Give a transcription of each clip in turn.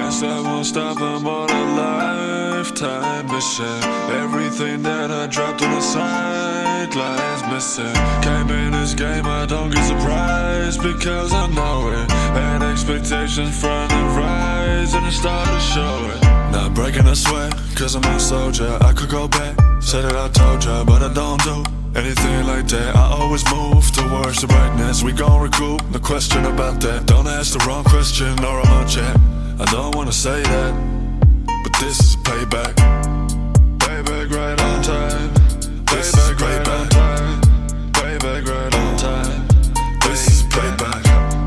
Guess I won't stop, I'm on a lifetime mission. Everything that I dropped on the sidelines missing. Came in this game, I don't get surprised because I know it. Had expectations from the rise and it started showing. Not breaking a sweat, cause I'm a soldier. I could go back, said that I told ya, but I don't do anything like that. I always move towards the brightness. We gon' recoup, no question about that. Don't ask the wrong question or I'm out chat. I don't wanna say that, but this is payback. Payback right on time. Payback right on time. Payback right on time. This is payback.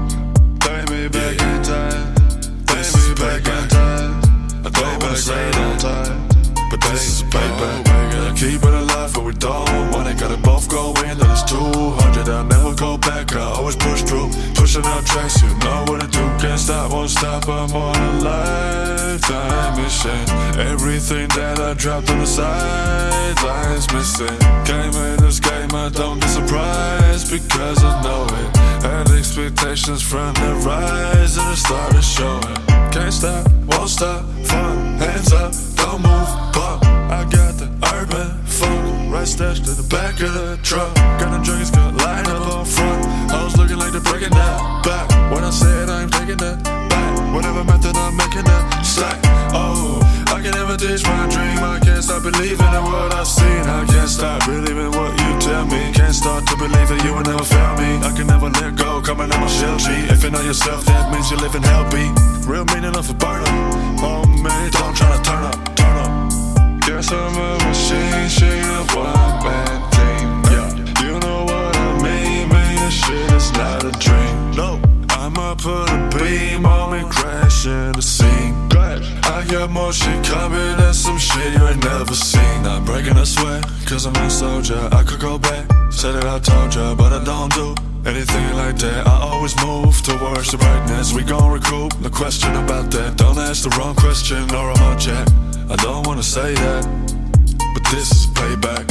Pay me back in time. Pay me back in time. I don't wanna say that, but this is payback. Keep it alive, but we don't want it. Got it both going, then it's 200. I'll never go back, I always push through. Pushing out tracks, you know what to do. Can't stop, won't stop, I'm on a lifetime mission. Everything that I dropped on the sidelines missing. Came in this game, I don't get surprised because I know it. Had expectations from the rise and it started showing. Can't stop, won't stop, fun, hands up, don't move, bump. I got the urban funk, right stashed in the back of the truck. Got the dragons got line up on front. I was looking like they're breaking that back. When I said I'm taking that back, whatever method I'm making that stack. Oh, I can never ditch my dream. I can't stop believing in what I've seen. I can't stop believing what you tell me. Can't start to believe that you will never fail me. I can never let go, coming out my shell G. If you know yourself, that means you're living hell beat. Real meaning of a burner. Oh man, don't try to turn up, turn up. Guess I'm a machine, she a one-man team. Yeah, you know what I mean, man, this shit is not a dream. No, I'ma put a beam on me, crashing the scene. I got more shit coming and some shit you ain't never seen. Not breaking a sweat, cause I'm a soldier. I could go back, said that I told ya, but I don't do anything like that. I always move towards the brightness. We gon' recoup, no question about that. Don't ask the wrong question or I'm out chat. I don't wanna say that, but this is payback.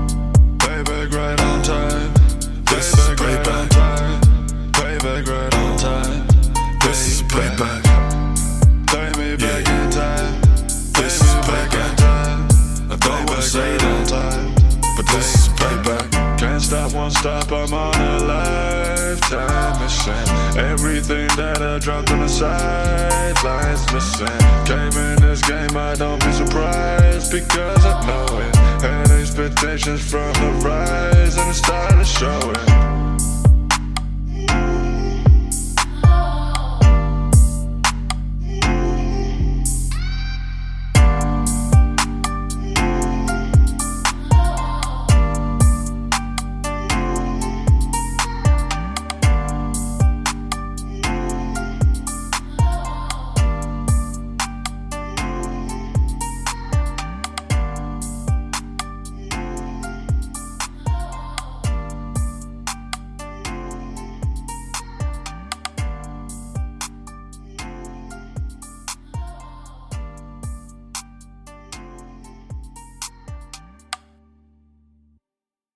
Payback right on time. This is payback. Payback right on time. This is payback. Pay me back in time. This is payback. I don't wanna say that, but this is payback. Can't stop, won't stop, I'm on a lifetime mission. Everything that I dropped on the sidelines missing. Came in this game, I don't be surprised because I know it. Had expectations from the rise and it started showing.